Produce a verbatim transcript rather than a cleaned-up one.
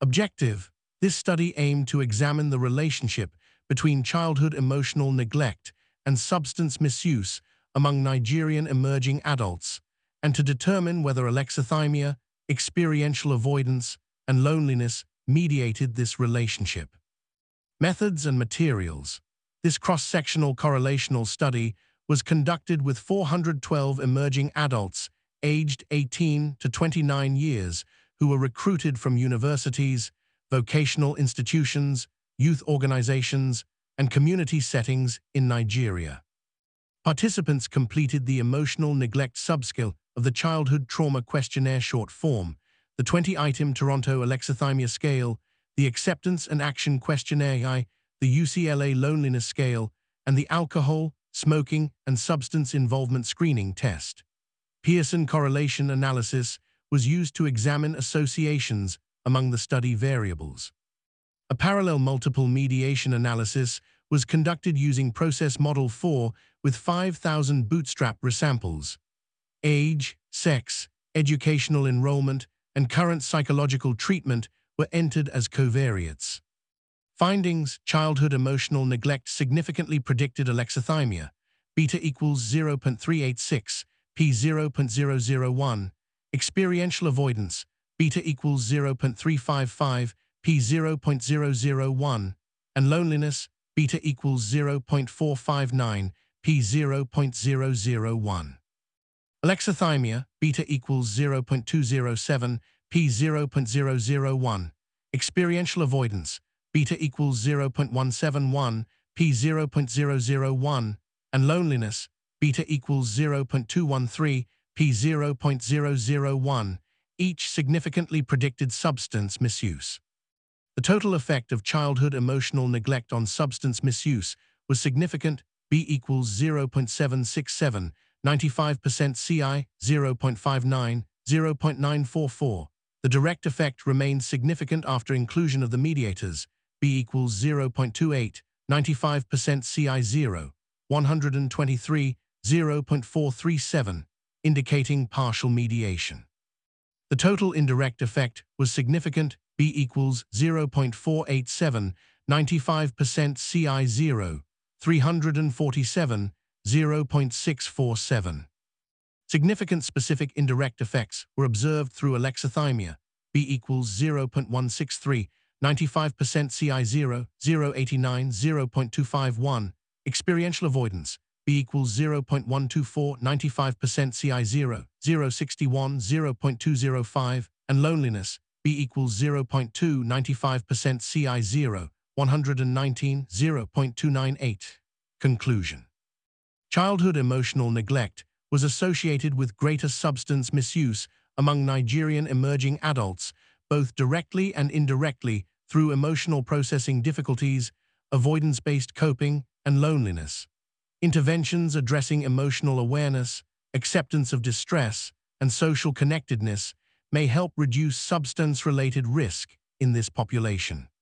Objective: this study aimed to examine the relationship between childhood emotional neglect and substance misuse among Nigerian emerging adults, and to determine whether alexithymia, experiential avoidance, and loneliness mediated this relationship. Methods and materials: this cross-sectional correlational study was conducted with four hundred twelve emerging adults aged eighteen to twenty-nine years who were recruited from universities, vocational institutions, youth organizations, and community settings in Nigeria. Participants completed the Emotional Neglect Subscale of the Childhood Trauma Questionnaire short form, the twenty-item Toronto Alexithymia Scale, the Acceptance and Action Questionnaire, the U C L A Loneliness Scale, and the Alcohol, Smoking, and Substance Involvement Screening Test. Pearson correlation analysis was used to examine associations among the study variables. A parallel multiple mediation analysis was conducted using Process Model four with five thousand bootstrap resamples. Age, sex, educational enrollment, and current psychological treatment were entered as covariates. Findings: childhood emotional neglect significantly predicted alexithymia, beta equals zero point three eight six, p zero point zero zero one, experiential avoidance, beta equals zero point three five five, p zero point zero zero one, and loneliness, beta equals zero point four five nine, p zero point zero zero one. Alexithymia, beta equals zero point two zero seven, p zero point zero zero one. Experiential avoidance, beta equals zero point one seven one, p zero point zero zero one, and loneliness, beta equals zero point two one three, p zero point zero zero one, each significantly predicted substance misuse. The total effect of childhood emotional neglect on substance misuse was significant, b equals zero point seven six seven, ninety-five percent C I, zero point five nine, zero point nine four four. The direct effect remained significant after inclusion of the mediators, b equals zero point two eight, ninety-five percent C I zero, one hundred twenty-three, zero point four three seven, indicating partial mediation. The total indirect effect was significant, b equals zero point four eight seven, ninety-five percent C I zero, three hundred forty-seven, zero point six four seven. Significant specific indirect effects were observed through alexithymia, b equals zero point one six three, ninety-five percent C I zero, zero point eight nine, zero point two five one, experiential avoidance, b equals zero point one two four, ninety-five percent C I zero, zero point six one, zero point two zero five, and loneliness, b equals zero point two, ninety-five percent C I zero, one hundred nineteen, zero point two nine eight. Conclusion: childhood emotional neglect was associated with greater substance misuse among Nigerian emerging adults, both directly and indirectly through emotional processing difficulties, avoidance-based coping, and loneliness. Interventions addressing emotional awareness, acceptance of distress, and social connectedness may help reduce substance-related risk in this population.